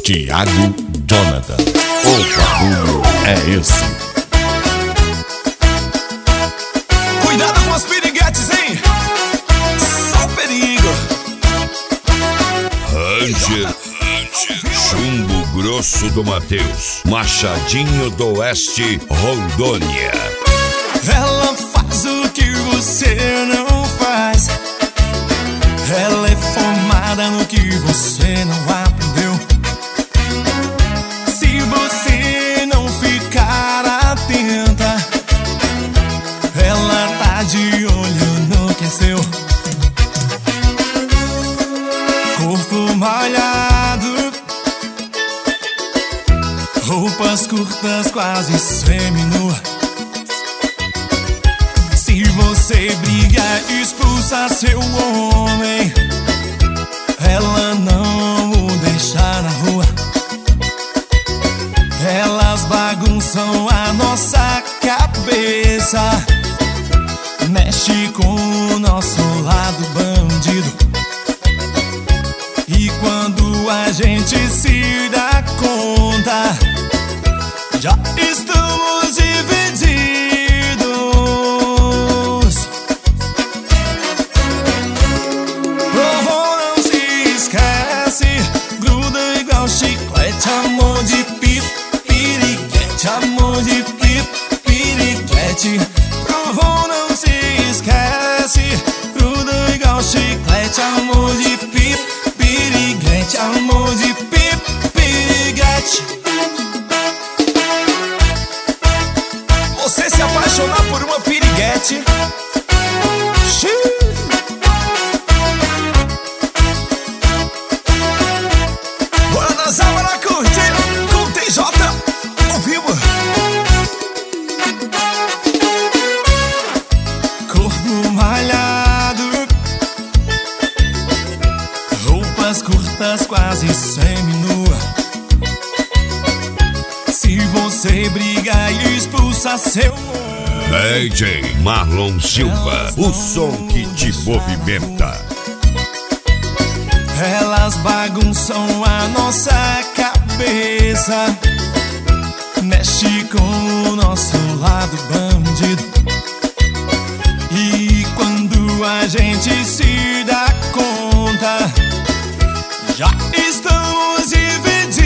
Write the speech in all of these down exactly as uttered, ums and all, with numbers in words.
Thiago Jonathan. O barulho é esse. Cuidado com os piriguetes, hein? Só perigo. Ranger, Chumbo Grosso do Mateus, Machadinho do Oeste, Rondônia. Ela faz o que você não faz. Ela é formada no que você não aprendeu. Se você não ficar atenta, ela tá de olho no que é seu. Corpo molhado, roupas curtas, quase seminua. Se você briga, expulsa seu homem, ela não o deixa na rua. Elas bagunçam a nossa cabeça, mexe com o nosso lado bandido. E quando a gente se dá conta, já estamos divididos. Provou, não se esquece, gruda igual chiclete, amor de pip, piriguete, amor de pip, piriguete. Provou, não se esquece, gruda igual chiclete, amor de pip, piriguete, amor de pip, piriguete. Você se apaixonar por uma piriguete, xiii. Bora nas abas na curtir com T J ao vivo. Corpo malhado, roupas curtas, quase seminua. Se você briga e expulsa seu D J Marlon Silva, o som que te movimenta. elas bagunçam a nossa cabeça, mexe com o nosso lado bandido. E quando a gente se dá conta, já estamos divididos.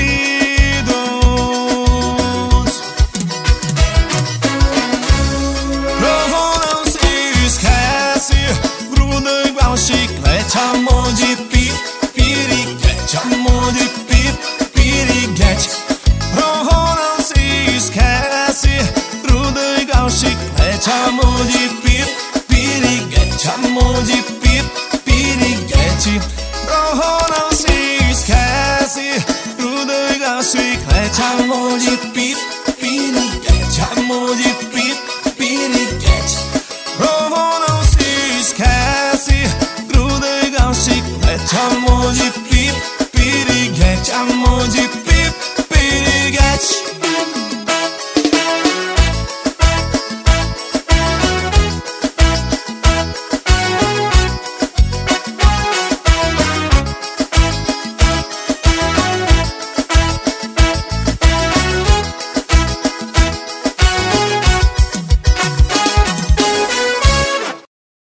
Provou, não se esquece, gruda igual chiclete, amor de pi, piriguete, amor de pi, piriguete. Provou, não se esquece, gruda igual chiclete, amor de pi, piriguete, amor de pi, piriguete. Provou, não se esquece, gruda igual chiclete, amor de pi, piriguete, amor de pi, piriguete. Provou, não se esquece, gruda igual chiclete, amor de